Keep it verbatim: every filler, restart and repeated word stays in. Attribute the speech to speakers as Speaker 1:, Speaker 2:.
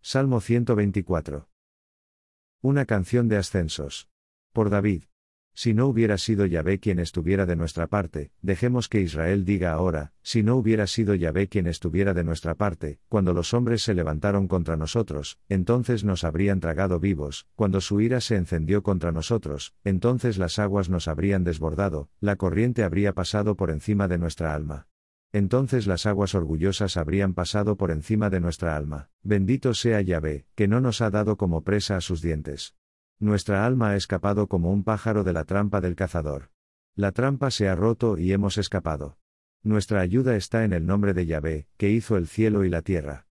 Speaker 1: Salmo ciento veinticuatro. Una canción de ascensos. Por David. Si no hubiera sido Yahvé quien estuviera de nuestra parte, dejemos que Israel diga ahora, si no hubiera sido Yahvé quien estuviera de nuestra parte, cuando los hombres se levantaron contra nosotros, entonces nos habrían tragado vivos, cuando su ira se encendió contra nosotros, entonces las aguas nos habrían desbordado, la corriente habría pasado por encima de nuestra alma. Entonces las aguas orgullosas habrían pasado por encima de nuestra alma. Bendito sea Yahvé, que no nos ha dado como presa a sus dientes. Nuestra alma ha escapado como un pájaro de la trampa del cazador. La trampa se ha roto y hemos escapado. Nuestra ayuda está en el nombre de Yahvé, que hizo el cielo y la tierra.